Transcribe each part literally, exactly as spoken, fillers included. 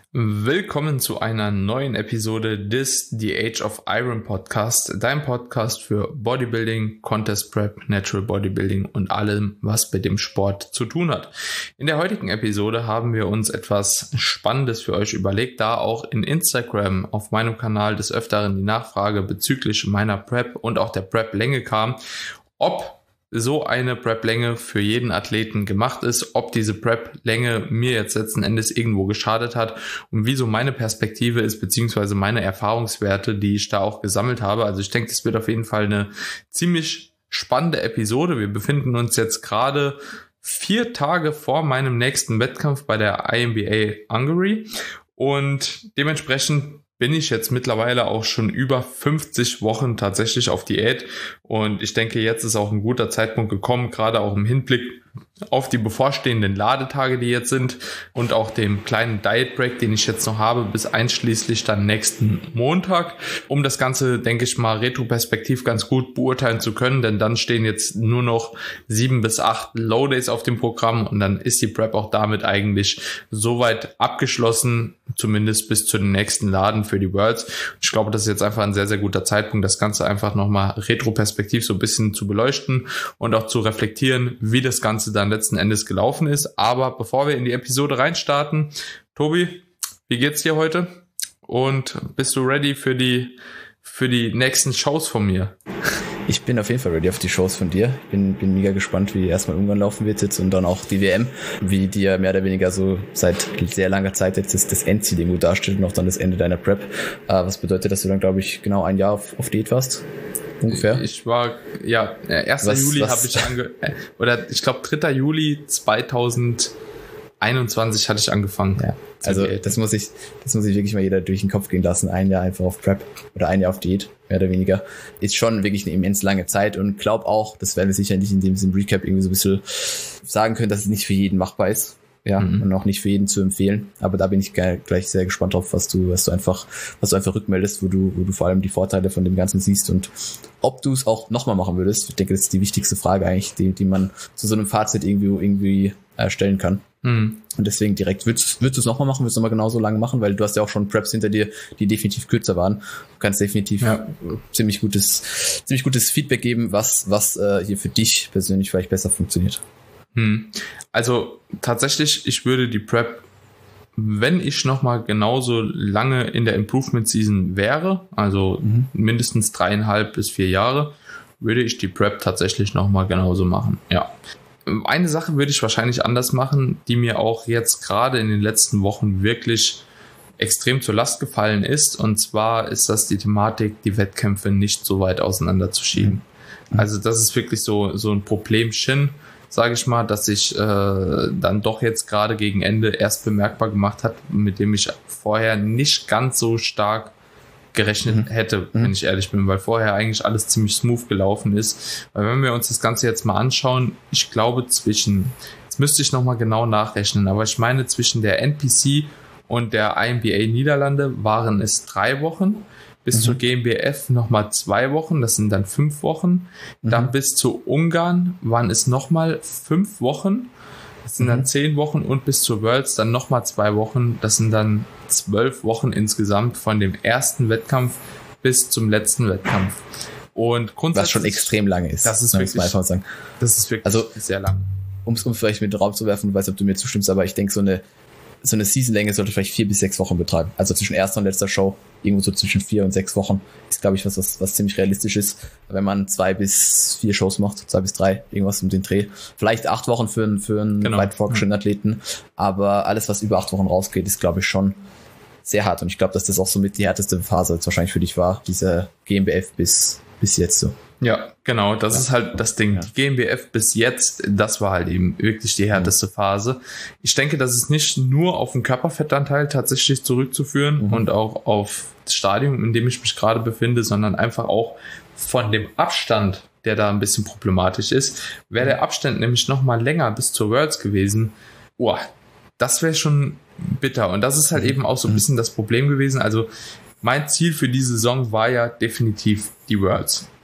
Willkommen zu einer neuen Episode des The Age of Iron Podcast, dein Podcast für Bodybuilding, Contest Prep, Natural Bodybuilding und allem, was mit dem Sport zu tun hat. In der heutigen Episode haben wir uns etwas Spannendes für euch überlegt, da auch in Instagram auf meinem Kanal des Öfteren die Nachfrage bezüglich meiner Prep und auch der Prep-Länge kam, ob so eine Prep-Länge für jeden Athleten gemacht ist, ob diese Prep-Länge mir jetzt letzten Endes irgendwo geschadet hat und wieso meine Perspektive ist, beziehungsweise meine Erfahrungswerte, die ich da auch gesammelt habe. Also ich denke, das wird auf jeden Fall eine ziemlich spannende Episode. Wir befinden uns jetzt gerade vier Tage vor meinem nächsten Wettkampf bei der I M B A Hungary und dementsprechend bin ich jetzt mittlerweile auch schon über fünfzig Wochen tatsächlich auf Diät und ich denke, jetzt ist auch ein guter Zeitpunkt gekommen, gerade auch im Hinblick auf die bevorstehenden Ladetage, die jetzt sind und auch dem kleinen Diet Break, den ich jetzt noch habe, bis einschließlich dann nächsten Montag, um das Ganze, denke ich mal, retroperspektiv ganz gut beurteilen zu können, denn dann stehen jetzt nur noch sieben bis acht Low Days auf dem Programm und dann ist die Prep auch damit eigentlich soweit abgeschlossen, zumindest bis zu den nächsten Laden für die Worlds. Ich glaube, das ist jetzt einfach ein sehr, sehr guter Zeitpunkt, das Ganze einfach nochmal retroperspektiv so ein bisschen zu beleuchten und auch zu reflektieren, wie das Ganze dann letzten Endes gelaufen ist. Aber bevor wir in die Episode reinstarten, Tobi, wie geht's dir heute? Und bist du ready für die für die nächsten Shows von mir? Ich bin auf jeden Fall ready auf die Shows von dir. Ich bin, bin mega gespannt, wie erstmal Ungarn laufen wird jetzt und dann auch die W M, wie die ja mehr oder weniger so seit sehr langer Zeit jetzt das, das Endziel irgendwo darstellt und auch dann das Ende deiner Prep. Äh, was bedeutet, dass du dann, glaube ich, genau ein Jahr auf, auf Diät warst? Ungefähr? Ich war, ja, erster Juli habe ich ange... Oder ich glaube dritter Juli zweitausendeinundzwanzig hatte ich angefangen. Ja, also das muss ich das muss ich wirklich mal jeder durch den Kopf gehen lassen. Ein Jahr einfach auf Prep oder ein Jahr auf Diät, mehr oder weniger. Ist schon wirklich eine immens lange Zeit und glaub auch, das werden wir sicherlich in dem Recap irgendwie so ein bisschen sagen können, dass es nicht für jeden machbar ist. Ja, mhm. Und auch nicht für jeden zu empfehlen. Aber da bin ich gleich sehr gespannt drauf, was du, was du einfach, was du einfach rückmeldest, wo du, wo du vor allem die Vorteile von dem Ganzen siehst und ob du es auch nochmal machen würdest. Ich denke, das ist die wichtigste Frage eigentlich, die, die man zu so einem Fazit irgendwie, irgendwie äh, stellen kann. Mhm. Und deswegen direkt, würdest, würdest du es nochmal machen, würdest du nochmal genauso lange machen, weil du hast ja auch schon Preps hinter dir, die definitiv kürzer waren. Du kannst definitiv ja. ziemlich gutes, ziemlich gutes Feedback geben, was, was äh, hier für dich persönlich vielleicht besser funktioniert. Also tatsächlich, ich würde die Prep, wenn ich nochmal genauso lange in der Improvement Season wäre, also mhm. mindestens dreieinhalb bis vier Jahre, würde ich die Prep tatsächlich nochmal genauso machen. Ja. Eine Sache würde ich wahrscheinlich anders machen, die mir auch jetzt gerade in den letzten Wochen wirklich extrem zur Last gefallen ist, und zwar ist das die Thematik, die Wettkämpfe nicht so weit auseinanderzuschieben. Mhm. Also das ist wirklich so, so ein Problemchen, sage ich mal, dass sich äh, dann doch jetzt gerade gegen Ende erst bemerkbar gemacht hat, mit dem ich vorher nicht ganz so stark gerechnet mhm. hätte, wenn ich ehrlich bin, weil vorher eigentlich alles ziemlich smooth gelaufen ist. Weil wenn wir uns das Ganze jetzt mal anschauen, ich glaube zwischen, jetzt müsste ich nochmal genau nachrechnen, aber ich meine zwischen der N P C und der I M B A Niederlande waren es drei Wochen. Bis mhm. zur G M B F nochmal zwei Wochen, das sind dann fünf Wochen. Mhm. Dann bis zu Ungarn waren es nochmal fünf Wochen, das sind mhm. dann zehn Wochen, und bis zur Worlds dann nochmal zwei Wochen, das sind dann zwölf Wochen insgesamt von dem ersten Wettkampf bis zum letzten Wettkampf. Und grundsätzlich, was schon extrem lange ist. Das ist wirklich, mal einfach sagen. Das ist wirklich also, sehr lang. Um es vielleicht mit in den Raum zu werfen, ich weiß nicht, ob du mir zustimmst, aber ich denke, so eine so eine Seasonlänge sollte vielleicht vier bis sechs Wochen betreiben. Also zwischen erster und letzter Show, irgendwo so zwischen vier und sechs Wochen, ist, glaube ich, was, was, was ziemlich realistisch ist, wenn man zwei bis vier Shows macht, zwei bis drei, irgendwas um den Dreh. Vielleicht acht Wochen für, einen für einen genau. weit vorgeschrittenen Athleten, aber alles, was über acht Wochen rausgeht, ist, glaube ich, schon sehr hart. Und ich glaube, dass das auch so mit die härteste Phase jetzt wahrscheinlich für dich war, diese G M B F bis, bis jetzt so. Ja, genau, das ja. ist halt das Ding. Die G M B F bis jetzt, das war halt eben wirklich die härteste Phase. Ich denke, das ist nicht nur auf den Körperfettanteil tatsächlich zurückzuführen mhm. und auch auf das Stadium, in dem ich mich gerade befinde, sondern einfach auch von dem Abstand, der da ein bisschen problematisch ist. Wäre der Abstand nämlich noch mal länger bis zur Worlds gewesen, oh, das wäre schon bitter. Und das ist halt mhm. eben auch so ein bisschen das Problem gewesen. Also mein Ziel für die Saison war ja definitiv die Worlds.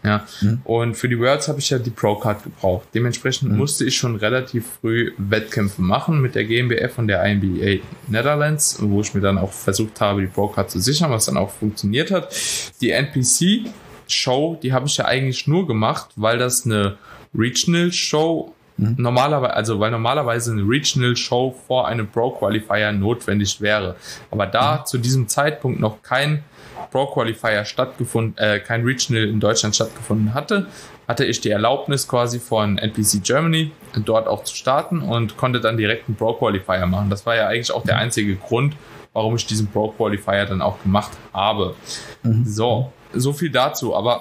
Ja. Mhm. Und für die Worlds habe ich ja die Pro-Card gebraucht. Dementsprechend mhm. musste ich schon relativ früh Wettkämpfe machen mit der G m B F und der I N B A Netherlands, wo ich mir dann auch versucht habe, die Pro-Card zu sichern, was dann auch funktioniert hat. Die N P C-Show, die habe ich ja eigentlich nur gemacht, weil das eine Regional-Show Mhm. Normalerweise, also weil normalerweise eine Regional Show vor einem Pro Qualifier notwendig wäre. Aber da mhm. zu diesem Zeitpunkt noch kein Pro Qualifier stattgefunden, äh, kein Regional in Deutschland stattgefunden hatte, hatte ich die Erlaubnis quasi von N P C Germany dort auch zu starten und konnte dann direkt einen Pro Qualifier machen. Das war ja eigentlich auch der einzige Grund, warum ich diesen Pro Qualifier dann auch gemacht habe. Mhm. So, so viel dazu. Aber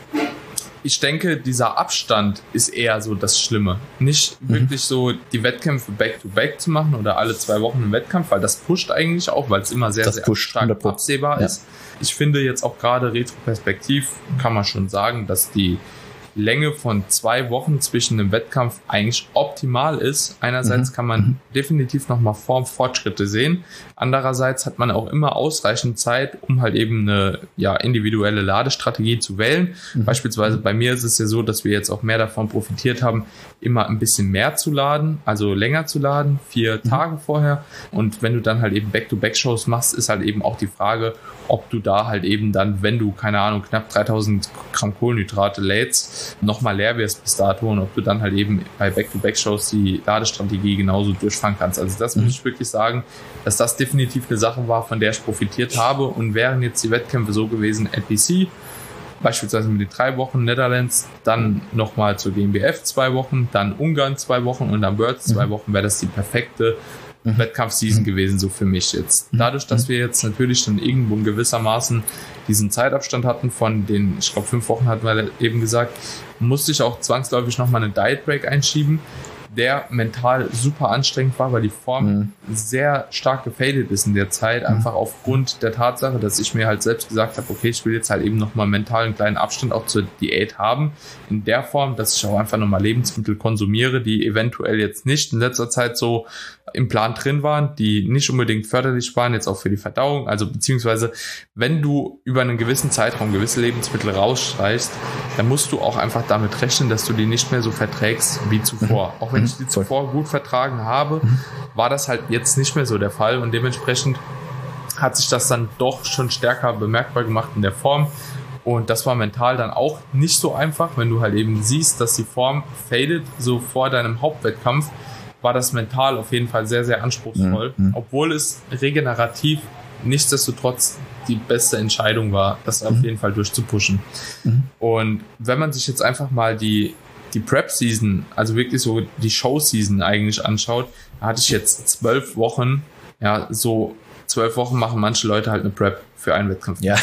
ich denke, dieser Abstand ist eher so das Schlimme. Nicht mhm. wirklich so die Wettkämpfe back-to-back zu machen oder alle zwei Wochen einen Wettkampf, weil das pusht eigentlich auch, weil es immer sehr, das sehr pusht, stark hundert Prozent absehbar ja. ist. Ich finde jetzt auch gerade retroperspektiv kann man schon sagen, dass die Länge von zwei Wochen zwischen einem Wettkampf eigentlich optimal ist. Einerseits mhm. kann man mhm. definitiv nochmal Formfortschritte sehen. Andererseits hat man auch immer ausreichend Zeit, um halt eben eine ja, individuelle Ladestrategie zu wählen. Mhm. Beispielsweise bei mir ist es ja so, dass wir jetzt auch mehr davon profitiert haben, immer ein bisschen mehr zu laden, also länger zu laden, vier mhm. Tage vorher. Und wenn du dann halt eben Back-to-Back-Shows machst, ist halt eben auch die Frage, ob du da halt eben dann, wenn du, keine Ahnung, knapp dreitausend Gramm Kohlenhydrate lädst, nochmal leer wirst bis dato und ob du dann halt eben bei Back-to-Back-Shows die Ladestrategie genauso durchfahren kannst. Also das mhm. muss ich wirklich sagen, dass das definitiv eine Sache war, von der ich profitiert habe. Und wären jetzt die Wettkämpfe so gewesen, N P C, beispielsweise mit den drei Wochen Netherlands, dann nochmal zur G m B F zwei Wochen, dann Ungarn zwei Wochen und dann Worlds zwei Wochen, wäre das die perfekte Mhm. Wettkampfseason mhm. gewesen, so für mich jetzt. Dadurch, dass wir jetzt natürlich dann irgendwo in gewissermaßen diesen Zeitabstand hatten von den, ich glaube, fünf Wochen hatten wir eben gesagt, musste ich auch zwangsläufig nochmal einen Diet Break einschieben, der mental super anstrengend war, weil die Form mhm. sehr stark gefadet ist in der Zeit, mhm. einfach aufgrund der Tatsache, dass ich mir halt selbst gesagt habe, okay, ich will jetzt halt eben nochmal mental einen kleinen Abstand auch zur Diät haben, in der Form, dass ich auch einfach nochmal Lebensmittel konsumiere, die eventuell jetzt nicht in letzter Zeit so im Plan drin waren, die nicht unbedingt förderlich waren, jetzt auch für die Verdauung, also beziehungsweise, wenn du über einen gewissen Zeitraum gewisse Lebensmittel rausstreichst, dann musst du auch einfach damit rechnen, dass du die nicht mehr so verträgst wie zuvor. Mhm. Auch wenn ich die zuvor gut vertragen habe, mhm. war das halt jetzt nicht mehr so der Fall und dementsprechend hat sich das dann doch schon stärker bemerkbar gemacht in der Form und das war mental dann auch nicht so einfach, wenn du halt eben siehst, dass die Form fadet, so vor deinem Hauptwettkampf, war das mental auf jeden Fall sehr, sehr anspruchsvoll, mhm. obwohl es regenerativ nichtsdestotrotz die beste Entscheidung war, das mhm. auf jeden Fall durchzupushen. Mhm. Und wenn man sich jetzt einfach mal die die Prep-Season, also wirklich so die Show-Season eigentlich anschaut, da hatte ich jetzt zwölf Wochen, ja, so zwölf Wochen machen manche Leute halt eine Prep für einen Wettkampf. Ja.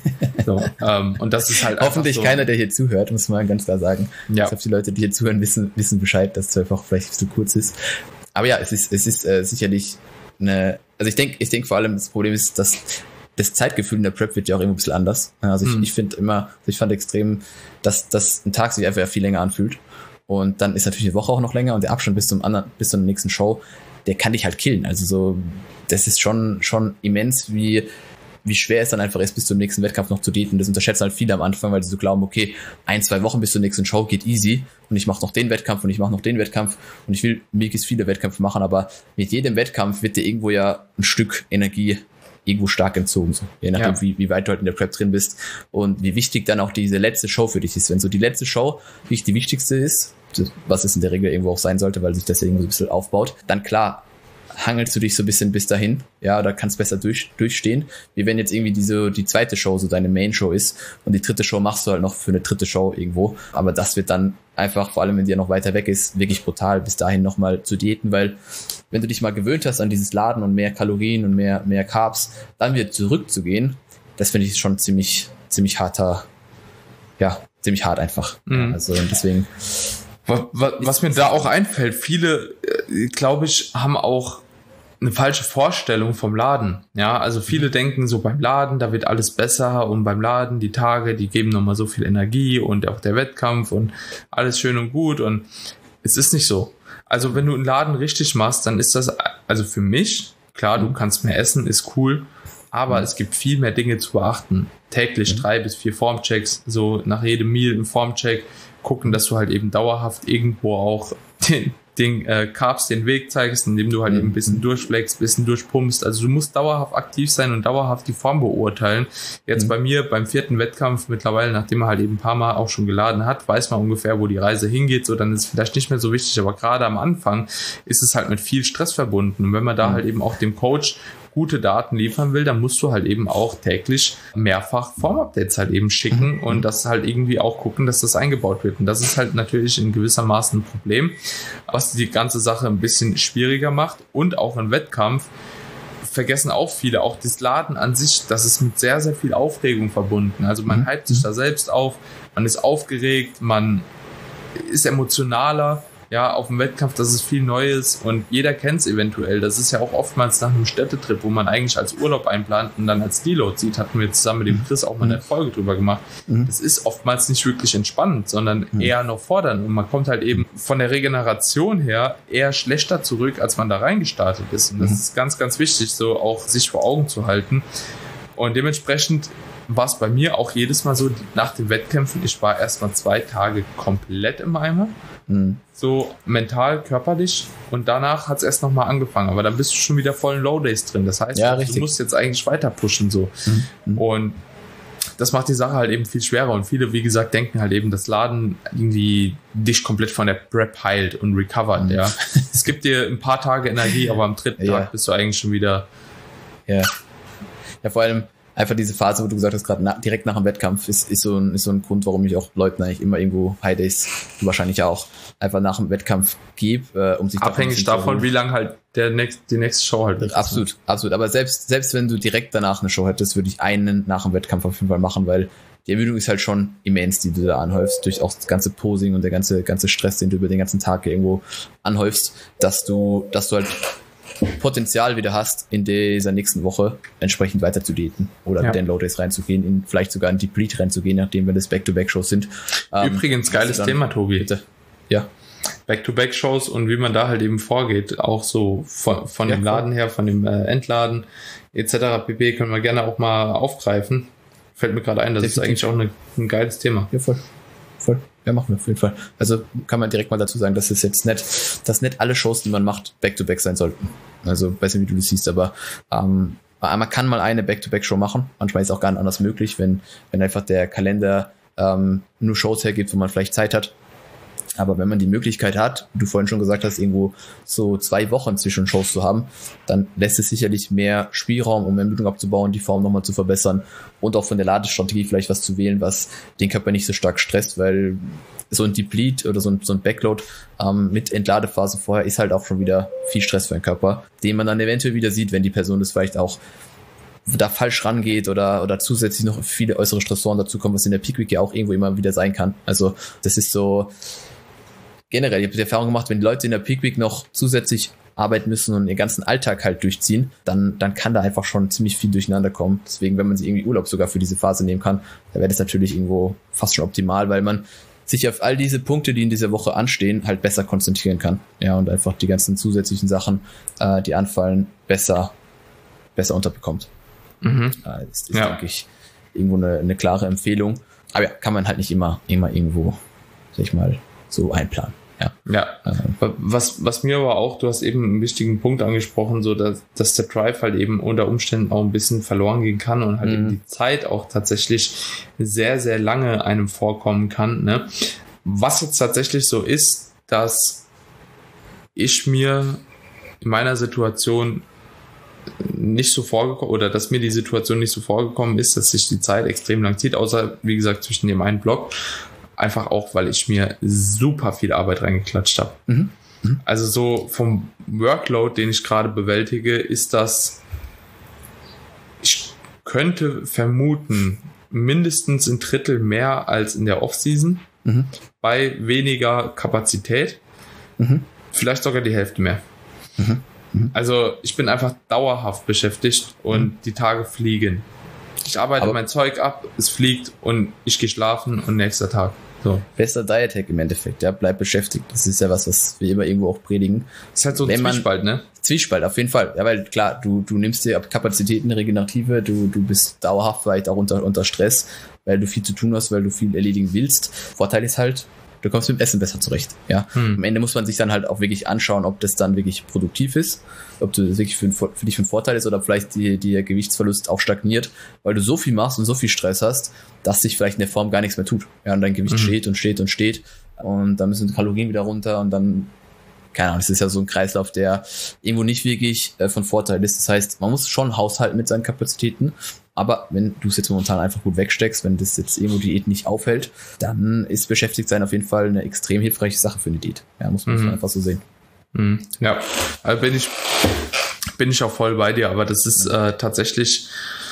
So, ähm, und das ist halt hoffentlich so, keiner, der hier zuhört, muss man ganz klar sagen. Ja. Ich glaube, die Leute, die hier zuhören, wissen, wissen Bescheid, dass zwölf Wochen vielleicht zu kurz ist. Aber ja, es ist, es ist äh, sicherlich eine, also ich denke, ich denke vor allem, das Problem ist, dass das Zeitgefühl in der Prep wird ja auch immer ein bisschen anders. Also ich, hm. ich finde immer, ich fand extrem, dass, dass ein Tag sich einfach viel länger anfühlt. Und dann ist natürlich die Woche auch noch länger und der Abstand bis zum anderen, bis zur nächsten Show, der kann dich halt killen. Also so, das ist schon, schon immens, wie, wie schwer es dann einfach ist, bis zum nächsten Wettkampf noch zu daten. Das unterschätzen halt viele am Anfang, weil sie so glauben, okay, ein, zwei Wochen bis zur nächsten Show geht easy und ich mache noch den Wettkampf und ich mache noch den Wettkampf und ich will möglichst viele Wettkämpfe machen, aber mit jedem Wettkampf wird dir irgendwo ja ein Stück Energie irgendwo stark entzogen, so. Je nachdem, ja. wie, wie weit du halt in der Prep drin bist und wie wichtig dann auch diese letzte Show für dich ist. Wenn so die letzte Show nicht die wichtigste ist, was es in der Regel irgendwo auch sein sollte, weil sich das ja irgendwo so ein bisschen aufbaut, dann klar, hangelst du dich so ein bisschen bis dahin, ja, da kannst besser durch, durchstehen, wie wenn jetzt irgendwie diese, die zweite Show so deine Main-Show ist und die dritte Show machst du halt noch für eine dritte Show irgendwo, aber das wird dann einfach, vor allem wenn die ja noch weiter weg ist, wirklich brutal, bis dahin nochmal zu diäten, weil wenn du dich mal gewöhnt hast an dieses Laden und mehr Kalorien und mehr, mehr Carbs, dann wieder zurückzugehen, das finde ich schon ziemlich, ziemlich harter, ja, ziemlich hart einfach. Mhm. Also deswegen. Was, was mir da auch einfällt, viele, glaube ich, haben auch eine falsche Vorstellung vom Laden. Ja, also viele mhm. denken so beim Laden, da wird alles besser und beim Laden, die Tage, die geben nochmal so viel Energie und auch der Wettkampf und alles schön und gut und es ist nicht so. Also wenn du einen Laden richtig machst, dann ist das, also für mich, Klar, du kannst mehr essen, ist cool, aber mhm. es gibt viel mehr Dinge zu beachten. Täglich mhm. drei bis vier Formchecks, so nach jedem Meal ein Formcheck, gucken, dass du halt eben dauerhaft irgendwo auch den, den äh, Carbs den Weg zeigst, indem du halt mhm. eben ein bisschen durchfleckst, ein bisschen durchpumpst. Also du musst dauerhaft aktiv sein und dauerhaft die Form beurteilen. Jetzt mhm. bei mir beim vierten Wettkampf mittlerweile, nachdem man halt eben ein paar Mal auch schon geladen hat, weiß man ungefähr, wo die Reise hingeht. So, dann ist es vielleicht nicht mehr so wichtig, aber gerade am Anfang ist es halt mit viel Stress verbunden. Und wenn man da mhm. halt eben auch dem Coach gute Daten liefern will, dann musst du halt eben auch täglich mehrfach Formupdates halt eben schicken mhm. und das halt irgendwie auch gucken, dass das eingebaut wird. Und das ist halt natürlich in gewissermaßen ein Problem, was die ganze Sache ein bisschen schwieriger macht. Und auch im Wettkampf vergessen auch viele, auch das Laden an sich, das ist mit sehr, sehr viel Aufregung verbunden. Also man mhm. hypt sich da selbst auf, man ist aufgeregt, man ist emotionaler. Ja, auf dem Wettkampf, das ist viel Neues und jeder kennt es eventuell. Das ist ja auch oftmals nach einem Städtetrip, wo man eigentlich als Urlaub einplant und dann als Deload sieht, hatten wir zusammen mit dem Chris auch mal eine Folge drüber gemacht. Mhm. Das ist oftmals nicht wirklich entspannend, sondern mhm. eher noch fordernd und man kommt halt eben von der Regeneration her eher schlechter zurück, als man da reingestartet ist. Und das mhm. ist ganz, ganz wichtig, so auch sich vor Augen zu halten. Und dementsprechend war es bei mir auch jedes Mal so, nach den Wettkämpfen, ich war erstmal zwei Tage komplett im Eimer. Mhm. So mental, körperlich und danach hat es erst nochmal angefangen, aber dann bist du schon wieder voll in Low-Days drin. Das heißt, ja, du musst jetzt eigentlich weiter pushen so. Mhm. Und das macht die Sache halt eben viel schwerer und viele, wie gesagt, denken halt eben, dass Laden irgendwie dich komplett von der Prep heilt und recovert, mhm. ja. Es gibt dir ein paar Tage Energie, aber am dritten ja. Tag bist du eigentlich schon wieder... Ja, ja vor allem einfach diese Phase, wo du gesagt hast, gerade na, direkt nach dem Wettkampf, ist, ist, so ein, ist so ein Grund, warum ich auch Leuten eigentlich immer irgendwo High Days, du wahrscheinlich auch, einfach nach dem Wettkampf gebe, äh, um sich abhängig davon, zu, wie lang halt der nächst, die nächste Show halt ist. Absolut, absolut. Aber selbst, selbst wenn du direkt danach eine Show hättest, würde ich einen nach dem Wettkampf auf jeden Fall machen, weil die Ermüdung ist halt schon immens, die du da anhäufst, durch auch das ganze Posing und der ganze, ganze Stress, den du über den ganzen Tag irgendwo anhäufst, dass du, dass du halt Potenzial wieder hast, in dieser nächsten Woche entsprechend weiter zu diäten oder ja. mit den Low-Days reinzugehen, in vielleicht sogar in Deplete reinzugehen, nachdem wir das Back-to-Back-Shows sind. Übrigens, ähm, geiles dann, Thema, Tobi. Bitte. Ja. Back-to-Back-Shows und wie man da halt eben vorgeht, auch so von, von ja, dem Laden her, von dem äh, Entladen et cetera pp. Können wir gerne auch mal aufgreifen. Fällt mir gerade ein, das Definitiv. Ist eigentlich auch eine, ein geiles Thema. Ja, voll. Voll. Ja, machen wir auf jeden Fall. Also kann man direkt mal dazu sagen, dass es jetzt nicht, dass nicht alle Shows, die man macht, Back-to-Back sein sollten. Also, weiß nicht, wie du das siehst, aber ähm, man kann mal eine Back-to-Back-Show machen. Manchmal ist es auch gar nicht anders möglich, wenn, wenn einfach der Kalender ähm, nur Shows hergibt, wo man vielleicht Zeit hat. Aber wenn man die Möglichkeit hat, wie du vorhin schon gesagt hast, irgendwo so zwei Wochen zwischen Shows zu haben, dann lässt es sicherlich mehr Spielraum, um Ermüdung abzubauen, die Form nochmal zu verbessern und auch von der Ladestrategie vielleicht was zu wählen, was den Körper nicht so stark stresst, weil so ein Deplete oder so ein, so ein Backload ähm, mit Entladephase vorher ist halt auch schon wieder viel Stress für den Körper, den man dann eventuell wieder sieht, wenn die Person das vielleicht auch da falsch rangeht oder oder zusätzlich noch viele äußere Stressoren dazukommen, was in der Peak Week ja auch irgendwo immer wieder sein kann. Also das ist so generell, ich habe die Erfahrung gemacht, wenn die Leute in der Peak Week noch zusätzlich arbeiten müssen und ihren ganzen Alltag halt durchziehen, dann dann kann da einfach schon ziemlich viel durcheinander kommen. Deswegen, wenn man sich irgendwie Urlaub sogar für diese Phase nehmen kann, dann wäre das natürlich irgendwo fast schon optimal, weil man sich auf all diese Punkte, die in dieser Woche anstehen, halt besser konzentrieren kann. Ja, und einfach die ganzen zusätzlichen Sachen, äh, die anfallen, besser besser unterbekommt. Mhm. Äh, das ist, ja. denke ich, irgendwo eine, eine klare Empfehlung. Aber ja, kann man halt nicht immer, immer irgendwo, sag ich mal, so einplanen. Ja. Ja. Was, was mir aber auch, du hast eben einen wichtigen Punkt angesprochen, so dass, dass der Drive halt eben unter Umständen auch ein bisschen verloren gehen kann und halt mhm. eben die Zeit auch tatsächlich sehr, sehr lange einem vorkommen kann. Ne? Was jetzt tatsächlich so ist, dass ich mir in meiner Situation nicht so vorgekommen oder dass mir die Situation nicht so vorgekommen ist, dass sich die Zeit extrem lang zieht, außer wie gesagt zwischen dem einen Block. Einfach auch, weil ich mir super viel Arbeit reingeklatscht habe. Mhm. Mhm. Also so vom Workload, den ich gerade bewältige, ist das, ich könnte vermuten, mindestens ein Drittel mehr als in der Offseason, mhm. bei weniger Kapazität, mhm. vielleicht sogar die Hälfte mehr. Mhm. Mhm. Also ich bin einfach dauerhaft beschäftigt und mhm. die Tage fliegen. Ich arbeite Aber mein Zeug ab, es fliegt und ich gehe schlafen und nächster Tag. So. Bester Diet-Hack im Endeffekt, ja, bleib beschäftigt. Das ist ja was, was wir immer irgendwo auch predigen. Das ist halt so ein Zwiespalt, ne? Zwiespalt, auf jeden Fall. Ja, weil klar, du, du nimmst dir Kapazitäten, Regenerative, du, du bist dauerhaft vielleicht auch unter, unter Stress, weil du viel zu tun hast, weil du viel erledigen willst. Vorteil ist halt, du kommst mit dem Essen besser zurecht. Ja? Hm. Am Ende muss man sich dann halt auch wirklich anschauen, ob das dann wirklich produktiv ist, ob du das wirklich für, für dich für einen Vorteil ist oder vielleicht die, die der Gewichtsverlust auch stagniert, weil du so viel machst und so viel Stress hast, dass sich vielleicht in der Form gar nichts mehr tut. Ja, und dein Gewicht hm. steht und steht und steht und dann müssen die Kalorien wieder runter und dann, keine Ahnung, das ist ja so ein Kreislauf, der irgendwo nicht wirklich äh, von Vorteil ist. Das heißt, man muss schon haushalten mit seinen Kapazitäten. Aber wenn du es jetzt momentan einfach gut wegsteckst, wenn das jetzt irgendwo Diät nicht aufhält, dann ist beschäftigt sein auf jeden Fall eine extrem hilfreiche Sache für eine Diät. Ja, muss man mhm. einfach so sehen. Mhm. Ja, also bin ich, bin ich auch voll bei dir, aber das ist äh, tatsächlich,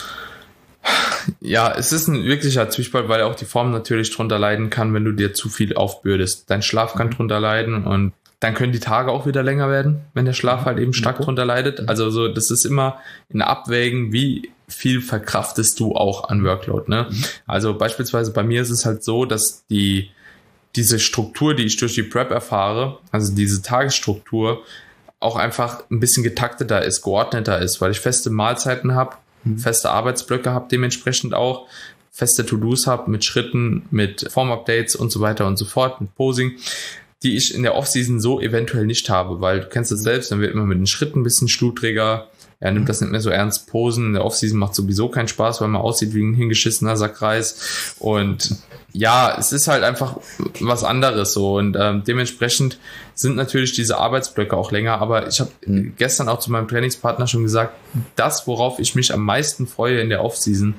ja, es ist ein wirklicher Zwiespalt, weil auch die Form natürlich drunter leiden kann, wenn du dir zu viel aufbürdest. Dein Schlaf kann mhm. drunter leiden und dann können die Tage auch wieder länger werden, wenn der Schlaf halt eben stark drunter leidet. Also so, das ist immer in Abwägen, wie viel verkraftest du auch an Workload, ne? Mhm. Also beispielsweise bei mir ist es halt so, dass die diese Struktur, die ich durch die Prep erfahre, also diese Tagesstruktur, auch einfach ein bisschen getakteter ist, geordneter ist, weil ich feste Mahlzeiten habe, mhm. feste Arbeitsblöcke habe, dementsprechend auch feste To-Dos habe mit Schritten, mit Form-Updates und so weiter und so fort, mit Posing, die ich in der Offseason so eventuell nicht habe, weil du kennst es selbst, dann wird immer mit den Schritten ein bisschen schludriger, er nimmt das nicht mehr so ernst, Posen in der Offseason macht sowieso keinen Spaß, weil man aussieht wie ein hingeschissener Sackreis und ja, es ist halt einfach was anderes so und ähm, dementsprechend sind natürlich diese Arbeitsblöcke auch länger, aber ich habe mhm. gestern auch zu meinem Trainingspartner schon gesagt, das, worauf ich mich am meisten freue in der Offseason,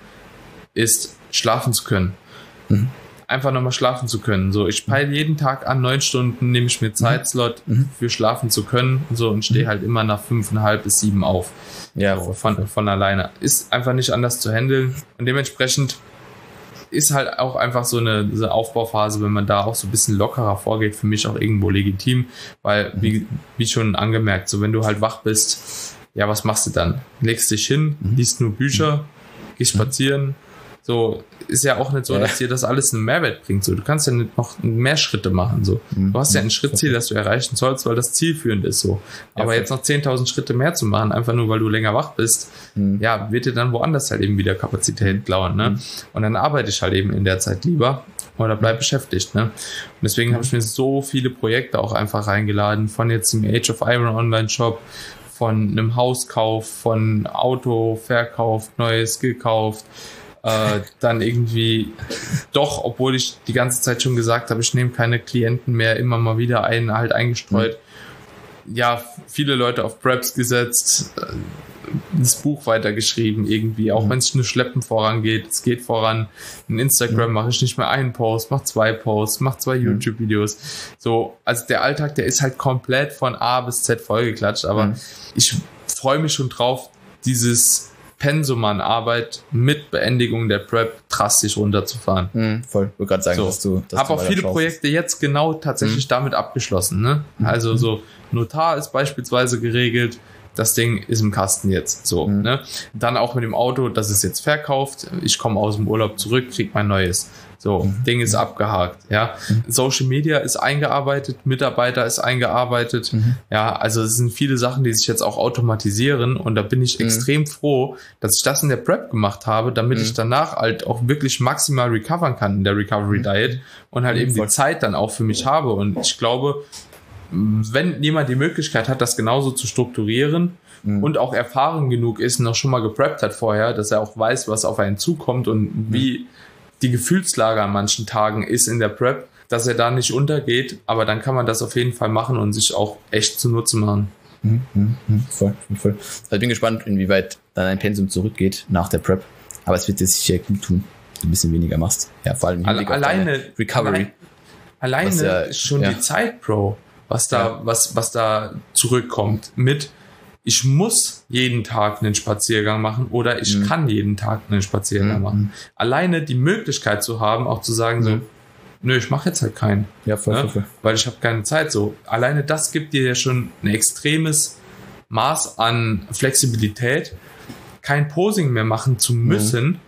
ist schlafen zu können. Mhm. Einfach nochmal schlafen zu können. So, ich peile jeden Tag an, neun Stunden nehme ich mir Zeitslot mhm. für schlafen zu können und so und stehe halt immer nach fünfeinhalb bis sieben auf. Ja, so, von, von alleine. Ist einfach nicht anders zu handeln und dementsprechend ist halt auch einfach so eine, so eine Aufbauphase, wenn man da auch so ein bisschen lockerer vorgeht, für mich auch irgendwo legitim, weil, wie, wie schon angemerkt, so wenn du halt wach bist, ja, was machst du dann? Legst dich hin, liest nur Bücher, gehst spazieren. So, ist ja auch nicht so, ja. dass dir das alles einen Mehrwert bringt. So, du kannst ja nicht noch mehr Schritte machen. So, du hast ja ein Schrittziel, das du erreichen sollst, weil das zielführend ist. So, aber ja, jetzt noch zehntausend Schritte mehr zu machen, einfach nur, weil du länger wach bist, mhm. ja, wird dir dann woanders halt eben wieder Kapazität klauen. Ne? Mhm. Und dann arbeite ich halt eben in der Zeit lieber oder bleib beschäftigt. Ne? Und deswegen mhm. habe ich mir so viele Projekte auch einfach reingeladen, von jetzt dem Age of Iron Online-Shop, von einem Hauskauf, von Auto verkauft, Neues gekauft. Äh, dann irgendwie doch, obwohl ich die ganze Zeit schon gesagt habe, ich nehme keine Klienten mehr, immer mal wieder einen halt eingestreut. Mhm. Ja, viele Leute auf Preps gesetzt, äh, das Buch weitergeschrieben irgendwie, auch mhm. wenn es nur schleppend vorangeht, es geht voran. In Instagram mhm. mache ich nicht mehr einen Post, mache zwei Posts, mache zwei mhm. YouTube-Videos. So, also der Alltag, der ist halt komplett von A bis Z vollgeklatscht, aber mhm. ich freue mich schon drauf, dieses Pensum an Arbeit mit Beendigung der Prep drastisch runterzufahren. Mhm, voll. Ich wollte gerade sagen, so. dass du... Habe auch viele Projekte jetzt genau tatsächlich mhm. damit abgeschlossen. Ne? Mhm. Also so Notar ist beispielsweise geregelt, das Ding ist im Kasten jetzt. So, mhm. ne? Dann auch mit dem Auto, das ist jetzt verkauft, ich komme aus dem Urlaub zurück, krieg mein neues. So, mhm. Ding ist abgehakt, ja. Mhm. Social Media ist eingearbeitet, Mitarbeiter ist eingearbeitet, mhm. ja, also es sind viele Sachen, die sich jetzt auch automatisieren und da bin ich mhm. extrem froh, dass ich das in der Prep gemacht habe, damit mhm. ich danach halt auch wirklich maximal recovern kann in der Recovery Diet und halt mhm. eben die Zeit dann auch für mich habe und ich glaube, wenn jemand die Möglichkeit hat, das genauso zu strukturieren mhm. und auch erfahren genug ist und auch schon mal gepreppt hat vorher, dass er auch weiß, was auf einen zukommt und mhm. wie die Gefühlslage an manchen Tagen ist in der Prep, dass er da nicht untergeht, aber dann kann man das auf jeden Fall machen und sich auch echt zunutze machen. Mhm, mhm, voll, voll. Also ich bin gespannt, inwieweit dann ein Pensum zurückgeht nach der Prep, aber es wird dir sicher gut tun, wenn du ein bisschen weniger machst. Ja, vor allem Alle, alleine Recovery. Alleine was ja, ist schon ja. die Zeit, Bro, was da, ja. was, was da zurückkommt mit ich muss jeden Tag einen Spaziergang machen oder ich mhm. kann jeden Tag einen Spaziergang mhm. machen. Alleine die Möglichkeit zu haben, auch zu sagen, mhm. so, nö, ich mache jetzt halt keinen. Ja, voll, ne? voll, voll. Weil ich habe keine Zeit. So, alleine das gibt dir ja schon ein extremes Maß an Flexibilität, kein Posing mehr machen zu müssen, mhm.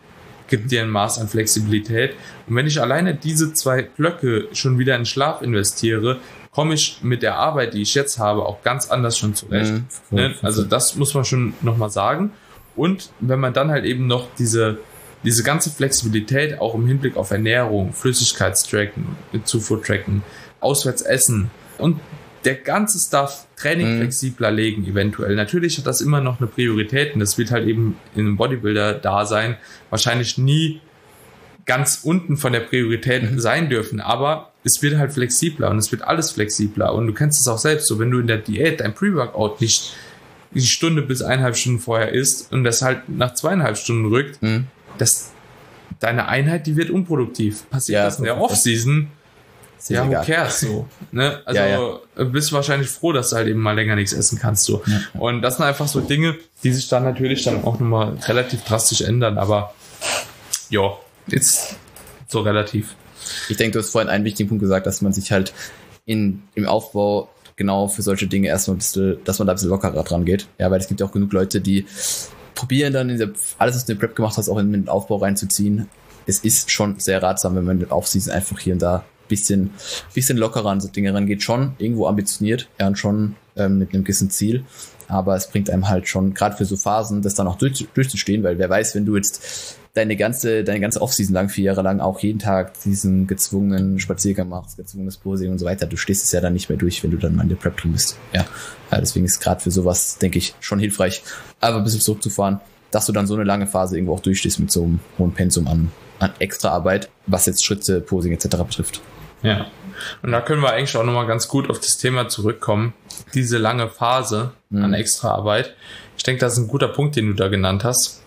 gibt dir ein Maß an Flexibilität. Und wenn ich alleine diese zwei Blöcke schon wieder in Schlaf investiere, komme ich mit der Arbeit, die ich jetzt habe, auch ganz anders schon zurecht. Mhm, cool, ne? Also das muss man schon nochmal sagen. Und wenn man dann halt eben noch diese, diese ganze Flexibilität auch im Hinblick auf Ernährung, Flüssigkeitstracken, Zufuhrtracken, Auswärtsessen und der ganze Stuff, Training mhm. flexibler legen eventuell. Natürlich hat das immer noch eine Priorität und das wird halt eben in einem Bodybuilder-Dasein wahrscheinlich nie ganz unten von der Priorität mhm. sein dürfen, aber es wird halt flexibler und es wird alles flexibler und du kennst es auch selbst so, wenn du in der Diät dein Pre-Workout nicht die Stunde bis eineinhalb Stunden vorher isst und das halt nach zweieinhalb Stunden rückt, mhm. das, deine Einheit, die wird unproduktiv. Passiert ja, das in der Off-Season, ja, who cares, so. Ne? Also, ja, ja. bist wahrscheinlich froh, dass du halt eben mal länger nichts essen kannst, so. Ja. Und das sind einfach so Dinge, die sich dann natürlich dann auch nochmal relativ drastisch ändern, aber, ja, jetzt so relativ. Ich denke, du hast vorhin einen wichtigen Punkt gesagt, dass man sich halt in, im Aufbau genau für solche Dinge erstmal ein bisschen, dass man da ein bisschen lockerer dran geht. Ja, weil es gibt ja auch genug Leute, die probieren dann in der, alles, was du in der Prep gemacht hast, auch in den Aufbau reinzuziehen. Es ist schon sehr ratsam, wenn man in der Offseason einfach hier und da bisschen, bisschen lockerer an so Dinge rangeht, schon irgendwo ambitioniert, ja, und schon ähm, mit einem gewissen Ziel, aber es bringt einem halt schon, gerade für so Phasen, das dann auch durch, durchzustehen, weil wer weiß, wenn du jetzt deine ganze, deine ganze Offseason lang, vier Jahre lang auch jeden Tag diesen gezwungenen Spaziergang machst, gezwungenes Posing und so weiter, du stehst es ja dann nicht mehr durch, wenn du dann mal in der Prep drin bist, ja, ja deswegen ist gerade für sowas, denke ich, schon hilfreich, aber ein bisschen zurückzufahren, dass du dann so eine lange Phase irgendwo auch durchstehst mit so einem hohen Pensum an, an Extraarbeit, was jetzt Schritte, Posing et cetera betrifft. Ja, und da können wir eigentlich auch nochmal ganz gut auf das Thema zurückkommen. Diese lange Phase mhm. an Extraarbeit. Ich denke, das ist ein guter Punkt, den du da genannt hast.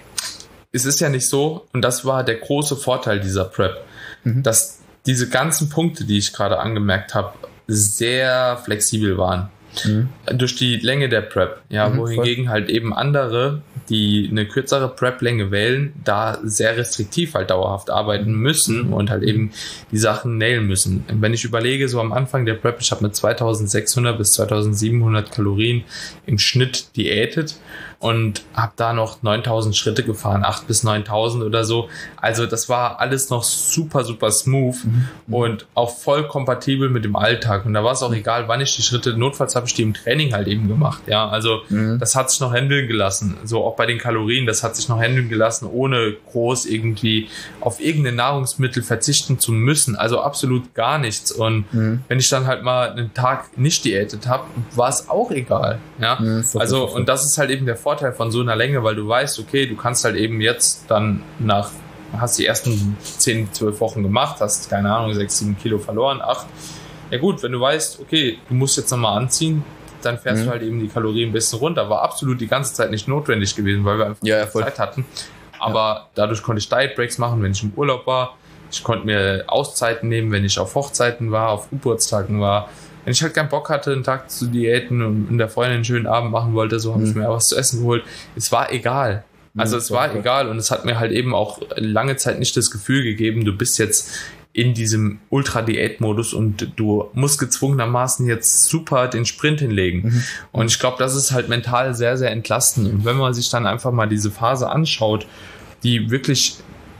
Es ist ja nicht so, und das war der große Vorteil dieser Prep, mhm. dass diese ganzen Punkte, die ich gerade angemerkt habe, sehr flexibel waren. Mhm. Durch die Länge der Prep. Ja, mhm, wohingegen voll. Halt eben andere, die eine kürzere Prep-Länge wählen, da sehr restriktiv halt dauerhaft arbeiten müssen und halt eben die Sachen nailen müssen. Wenn ich überlege, so am Anfang der Prep, ich habe mit zweitausendsechshundert bis zweitausendsiebenhundert Kalorien im Schnitt diätet und habe da noch neuntausend Schritte gefahren, acht bis neuntausend oder so. Also das war alles noch super, super smooth mhm. und auch voll kompatibel mit dem Alltag. Und da war es auch egal, wann ich die Schritte, notfalls habe ich die im Training halt eben gemacht. Ja, also mhm. das hat sich noch handeln gelassen. So auch bei den Kalorien, das hat sich noch handeln gelassen, ohne groß irgendwie auf irgendein Nahrungsmittel verzichten zu müssen. Also absolut gar nichts. Und mhm. wenn ich dann halt mal einen Tag nicht diätet habe, war es auch egal. Ja, mhm, also und das ist halt eben der Vorteil von so einer Länge, weil du weißt, okay, du kannst halt eben jetzt dann nach, hast die ersten zehn, zwölf Wochen gemacht, hast, keine Ahnung, sechs, sieben Kilo verloren, acht. Ja gut, wenn du weißt, okay, du musst jetzt nochmal anziehen, dann fährst mhm. du halt eben die Kalorien ein bisschen runter. War absolut die ganze Zeit nicht notwendig gewesen, weil wir einfach ja, ja, Zeit hatten. Aber ja. dadurch konnte ich Diet Breaks machen, wenn ich im Urlaub war. Ich konnte mir Auszeiten nehmen, wenn ich auf Hochzeiten war, auf Geburtstagen war. Wenn ich halt keinen Bock hatte, einen Tag zu diäten und mit der Freundin einen schönen Abend machen wollte, so habe mhm. ich mir was zu essen geholt. Es war egal. Also mhm, es war cool. egal und es hat mir halt eben auch lange Zeit nicht das Gefühl gegeben, du bist jetzt in diesem Ultra-Diät-Modus und du musst gezwungenermaßen jetzt super den Sprint hinlegen. Mhm. Und ich glaube, das ist halt mental sehr, sehr entlastend. Und wenn man sich dann einfach mal diese Phase anschaut, die wirklich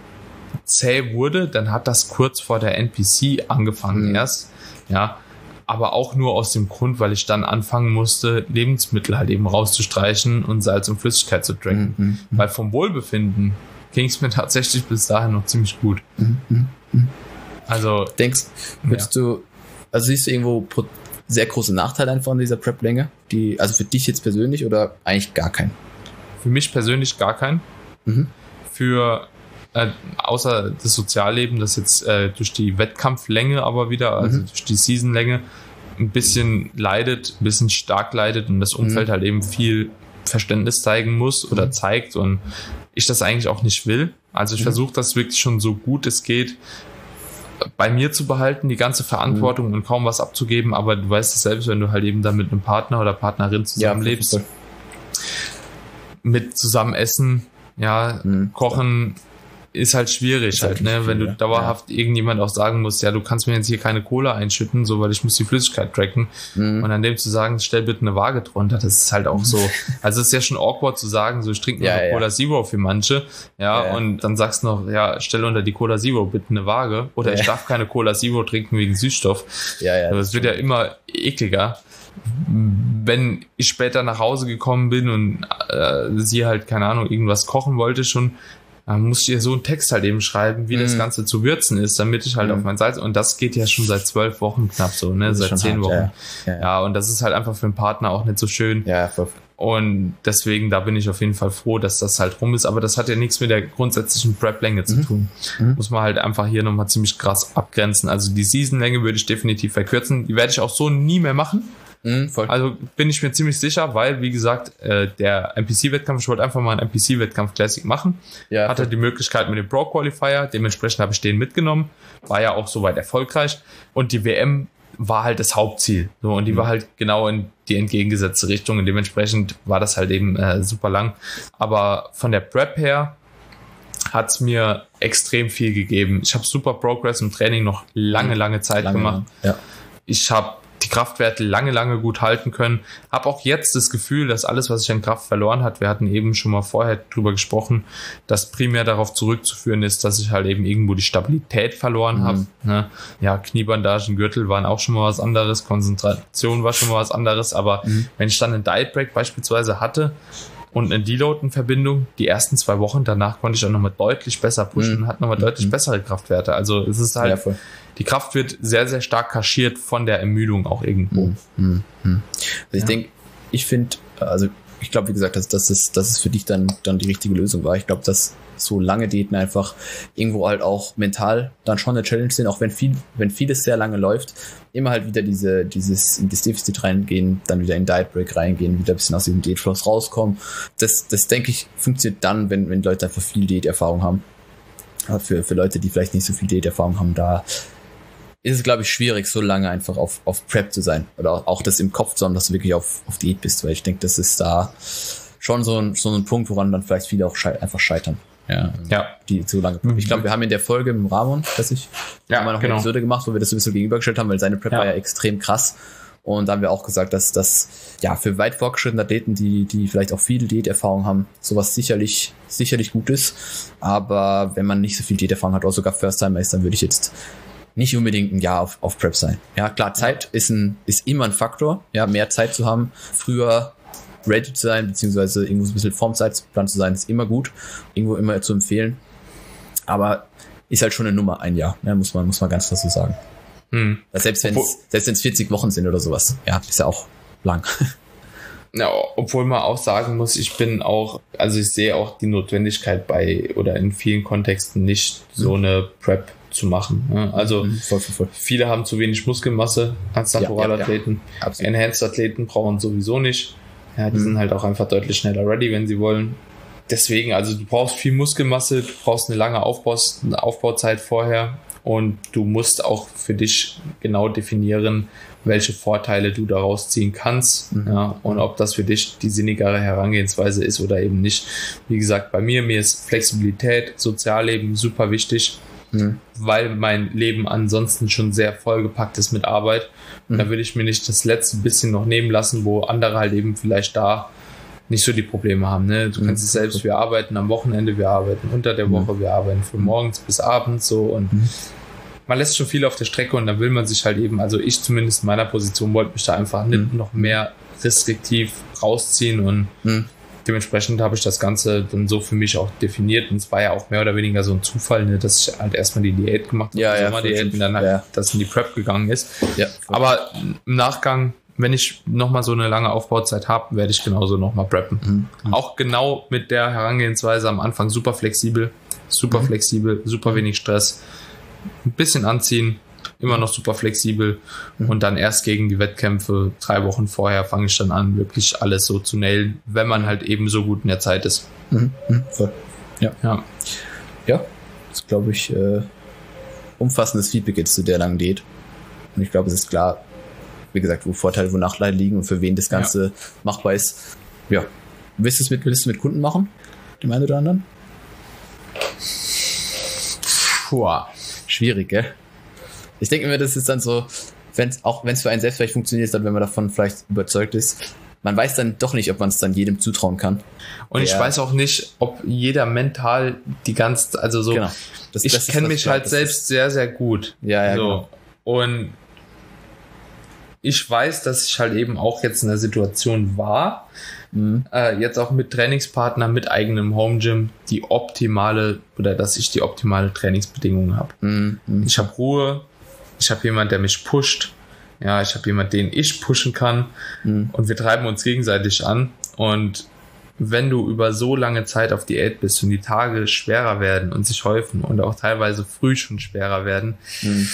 zäh wurde, dann hat das kurz vor der N P C angefangen mhm. erst. Ja, aber auch nur aus dem Grund, weil ich dann anfangen musste, Lebensmittel halt eben rauszustreichen und Salz und Flüssigkeit zu tracken. Mhm. Weil vom Wohlbefinden ging es mir tatsächlich bis dahin noch ziemlich gut. Mhm. Also, denkst, würdest ja. du, also siehst du irgendwo sehr große Nachteile einfach an dieser Prep-Länge? Die, also für dich jetzt persönlich oder eigentlich gar keinen? Für mich persönlich gar keinen. Mhm. Für, äh, außer das Sozialleben, das jetzt äh, durch die Wettkampflänge aber wieder, also mhm. durch die Seasonlänge, ein bisschen leidet, ein bisschen stark leidet und das Umfeld mhm. halt eben viel Verständnis zeigen muss oder mhm. zeigt und ich das eigentlich auch nicht will. Also ich mhm. versuche das wirklich schon so gut es geht bei mir zu behalten, die ganze Verantwortung mhm. und kaum was abzugeben, aber du weißt es selbst, wenn du halt eben dann mit einem Partner oder Partnerin zusammenlebst, ja, mit zusammen essen, ja, mhm. kochen, ist halt schwierig ist halt, halt ne, wenn du dauerhaft ja. irgendjemand auch sagen musst, ja, du kannst mir jetzt hier keine Cola einschütten, so, weil ich muss die Flüssigkeit tracken. Mhm. Und an dem zu sagen, stell bitte eine Waage drunter, das ist halt auch so, also es ist ja schon awkward zu sagen, so, ich trinke nur ja, ja. Cola Zero für manche, ja, ja, und dann sagst du noch, ja, stell unter die Cola Zero bitte eine Waage, oder ja. ich darf keine Cola Zero trinken wegen Süßstoff. Ja, ja. Das, das wird ja immer ekliger. Wenn ich später nach Hause gekommen bin und äh, sie halt, keine Ahnung, irgendwas kochen wollte schon, dann musste ich ihr so einen Text halt eben schreiben, wie mm. das Ganze zu würzen ist, damit ich halt mm. auf mein Salz, und das geht ja schon seit zwölf Wochen knapp so, ne, seit zehn hart, Wochen. Ja. Ja, ja. ja, und das ist halt einfach für einen Partner auch nicht so schön. Ja, voll. Und deswegen, da bin ich auf jeden Fall froh, dass das halt rum ist, aber das hat ja nichts mit der grundsätzlichen Prep-Länge zu tun. Mhm. Muss man halt einfach hier nochmal ziemlich krass abgrenzen. Also die Season-Länge würde ich definitiv verkürzen, die werde ich auch so nie mehr machen. Mhm, voll. Also bin ich mir ziemlich sicher, weil, wie gesagt, äh, der N P C-Wettkampf, ich wollte einfach mal einen N P C-Wettkampf Classic machen. Ja, hatte voll. Die Möglichkeit mit dem Pro-Qualifier, dementsprechend habe ich den mitgenommen, war ja auch soweit erfolgreich, und die W M war halt das Hauptziel. So, und die mhm. war halt genau in die entgegengesetzte Richtung, und dementsprechend war das halt eben äh, super lang. Aber von der Prep her hat's mir extrem viel gegeben. Ich habe super Progress im Training noch lange, lange Zeit lange, gemacht. Ja. Ich habe die Kraftwerte lange, lange gut halten können. Habe auch jetzt das Gefühl, dass alles, was ich an Kraft verloren hat, wir hatten eben schon mal vorher drüber gesprochen, dass primär darauf zurückzuführen ist, dass ich halt eben irgendwo die Stabilität verloren mhm. habe. Ne? Ja, Kniebandagen, Gürtel waren auch schon mal was anderes, Konzentration war schon mal was anderes, aber mhm. wenn ich dann einen Diet Break beispielsweise hatte und eine Deload in Verbindung, die ersten zwei Wochen, danach konnte ich auch nochmal deutlich besser pushen und mhm. hatte nochmal deutlich mhm. bessere Kraftwerte. Also es ist halt, ja, die Kraft wird sehr, sehr stark kaschiert von der Ermüdung auch irgendwo. Mhm. Mhm. Also ich ja. denke, ich finde, also ich glaube, wie gesagt, dass, dass, es, dass es für dich dann, dann die richtige Lösung war. Ich glaube, dass so lange Diäten einfach irgendwo halt auch mental dann schon eine Challenge sind, auch wenn viel, wenn vieles sehr lange läuft, immer halt wieder diese, dieses in das Defizit reingehen, dann wieder in Diet Break reingehen, wieder ein bisschen aus diesem Diätfluss rauskommen. Das, das denke ich, funktioniert dann, wenn, wenn Leute einfach viel Diäterfahrung haben. Aber für, für Leute, die vielleicht nicht so viel Diäterfahrung haben, da ist es, glaube ich, schwierig, so lange einfach auf, auf Prep zu sein. Oder auch das im Kopf zu haben, dass du wirklich auf, auf Diät bist, weil ich denke, das ist da schon so ein, so ein Punkt, woran dann vielleicht viele auch schei- einfach scheitern. Ja, ja. Die zu lange. Ich glaube, wir haben in der Folge mit Ramon, dass ich, ja, haben wir noch genau. eine Episode gemacht, wo wir das so ein bisschen gegenübergestellt haben, weil seine Prep ja. war ja extrem krass. Und da haben wir auch gesagt, dass das ja für weit fortgeschrittene Athleten, die, die vielleicht auch viel Diäterfahrung haben, sowas sicherlich, sicherlich gut ist. Aber wenn man nicht so viel Diäterfahrung hat oder sogar First-Timer ist, dann würde ich jetzt nicht unbedingt ein Jahr auf, auf Prep sein. Ja, klar, Zeit ist ein, ist immer ein Faktor. Ja, mehr Zeit zu haben, früher ready zu sein, beziehungsweise irgendwo so ein bisschen vorm Zeitplan zu sein, ist immer gut. Irgendwo immer zu empfehlen. Aber ist halt schon eine Nummer, ein Jahr. Ja, muss man, muss man ganz klar so sagen. Hm. Selbst wenn es, selbst wenn es vierzig Wochen sind oder sowas. Ja, ist ja auch lang. Ja, obwohl man auch sagen muss, ich bin auch, also ich sehe auch die Notwendigkeit bei, oder in vielen Kontexten nicht so eine Prep zu machen. Also voll, voll, voll. Viele haben zu wenig Muskelmasse als Naturalathleten. Ja, ja, ja. Enhanced-Athleten brauchen sowieso nicht. Ja, die mhm. sind halt auch einfach deutlich schneller ready, wenn sie wollen. Deswegen, also du brauchst viel Muskelmasse, du brauchst eine lange Aufbaus- eine Aufbauzeit vorher, und du musst auch für dich genau definieren, welche Vorteile du daraus ziehen kannst, mhm. ja, und ob das für dich die sinnigere Herangehensweise ist oder eben nicht. Wie gesagt, bei mir, mir ist Flexibilität, Sozialleben super wichtig, mhm. weil mein Leben ansonsten schon sehr vollgepackt ist mit Arbeit. Mhm. Da will ich mir nicht das letzte bisschen noch nehmen lassen, wo andere halt eben vielleicht da nicht so die Probleme haben. Ne? Du mhm. kannst es selbst, wir arbeiten am Wochenende, wir arbeiten unter der Woche, mhm. wir arbeiten von morgens bis abends so, und mhm. man lässt schon viel auf der Strecke, und dann will man sich halt eben, also ich zumindest in meiner Position wollte mich da einfach mhm. nicht noch mehr restriktiv rausziehen, und mhm. dementsprechend habe ich das Ganze dann so für mich auch definiert, und es war ja auch mehr oder weniger so ein Zufall, ne, dass ich halt erstmal die Diät gemacht habe, ja, ja, Sommerdiät, und dann halt ja. das in die Prep gegangen ist. Ja, aber im Nachgang, wenn ich nochmal so eine lange Aufbauzeit habe, werde ich genauso nochmal preppen. Mhm. Auch genau mit der Herangehensweise am Anfang super flexibel, super mhm. flexibel, super wenig Stress, ein bisschen anziehen, immer noch super flexibel, mhm. und dann erst gegen die Wettkämpfe, drei Wochen vorher, fange ich dann an, wirklich alles so zu nailen, wenn man halt eben so gut in der Zeit ist. Mhm. Mhm. Voll. Ja. Ja. Ja, das ist, glaube ich, äh, umfassendes Feedback jetzt zu der langen Diät. Und ich glaube, es ist klar, wie gesagt, wo Vorteile, wo Nachteile liegen und für wen das Ganze ja. machbar ist. Ja. Willst du es mit, willst du mit Kunden machen? Dem einen oder anderen? Puh. Schwierig, gell? Ich denke mir, das ist dann so, wenn's, auch wenn es für einen selbst vielleicht funktioniert, dann wenn man davon vielleicht überzeugt ist, man weiß dann doch nicht, ob man es dann jedem zutrauen kann. Und ich ja. weiß auch nicht, ob jeder mental die ganze, also so, genau. das, ich kenne mich glaub, halt selbst ist, sehr, sehr gut. Ja, ja, so. Genau. Und ich weiß, dass ich halt eben auch jetzt in der Situation war, mhm. äh, jetzt auch mit Trainingspartner, mit eigenem Home Gym, die optimale, oder dass ich die optimale Trainingsbedingungen habe. Mhm. Ich habe Ruhe, ich habe jemanden, der mich pusht, ja, ich habe jemanden, den ich pushen kann mhm. und wir treiben uns gegenseitig an. Und wenn du über so lange Zeit auf Diät bist und die Tage schwerer werden und sich häufen und auch teilweise früh schon schwerer werden, mhm.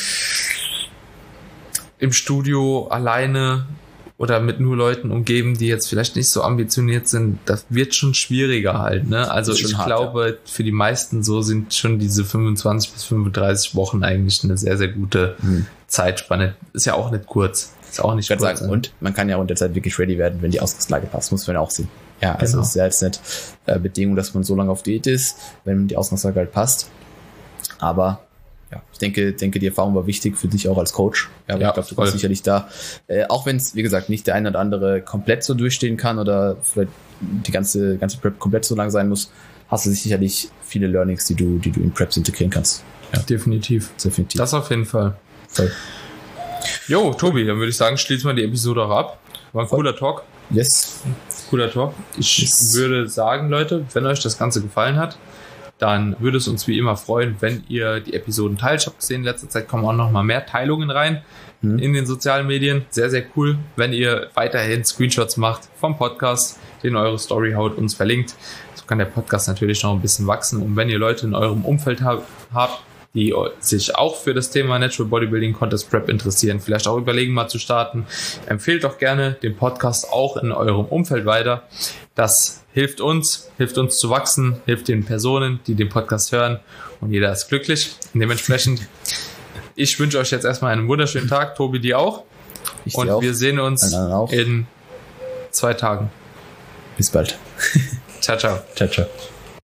im Studio alleine oder mit nur Leuten umgeben, die jetzt vielleicht nicht so ambitioniert sind, das wird schon schwieriger halt, ne? Also ich hart, glaube, ja. für die meisten so sind schon diese fünfundzwanzig bis fünfunddreißig Wochen eigentlich eine sehr, sehr gute mhm. Zeitspanne. Ist ja auch nicht kurz. Ist auch nicht kurz. Sagen. Und man kann ja auch in der Zeit wirklich ready werden, wenn die Ausgangslage passt, muss man ja auch sehen. Ja, also genau. ist ja jetzt nicht äh, Bedingung, dass man so lange auf Diät ist, wenn die Ausgangslage halt passt. Aber ja, ich denke, denke, die Erfahrung war wichtig für dich auch als Coach. Ja, aber ja, ich glaube, du warst sicherlich da. Äh, auch wenn es, wie gesagt, nicht der eine oder andere komplett so durchstehen kann oder vielleicht die ganze, ganze Prep komplett so lang sein muss, hast du sicherlich viele Learnings, die du, die du in Preps integrieren kannst. Ja. Definitiv. Definitiv. Das auf jeden Fall. Voll. Jo, Tobi, dann würde ich sagen, schließen wir die Episode auch ab. War ein Voll. cooler Talk. Yes. Cooler Talk. Ich yes. würde sagen, Leute, wenn euch das Ganze gefallen hat, dann würde es uns wie immer freuen, wenn ihr die Episoden teilt. Ich habe gesehen, in letzter Zeit kommen auch noch mal mehr Teilungen rein mhm. in den sozialen Medien. Sehr, sehr cool, wenn ihr weiterhin Screenshots macht vom Podcast, den eure Story haut, uns verlinkt. So kann der Podcast natürlich noch ein bisschen wachsen. Und wenn ihr Leute in eurem Umfeld hab, habt, die sich auch für das Thema Natural Bodybuilding Contest Prep interessieren, vielleicht auch überlegen mal zu starten, empfehlt doch gerne den Podcast auch in eurem Umfeld weiter. Das hilft uns, hilft uns zu wachsen, hilft den Personen, die den Podcast hören und jeder ist glücklich. Und dementsprechend, ich wünsche euch jetzt erstmal einen wunderschönen Tag, Tobi, dir auch. Ich und auch. Wir sehen uns in zwei Tagen. Bis bald. Ciao, ciao. Ciao, ciao.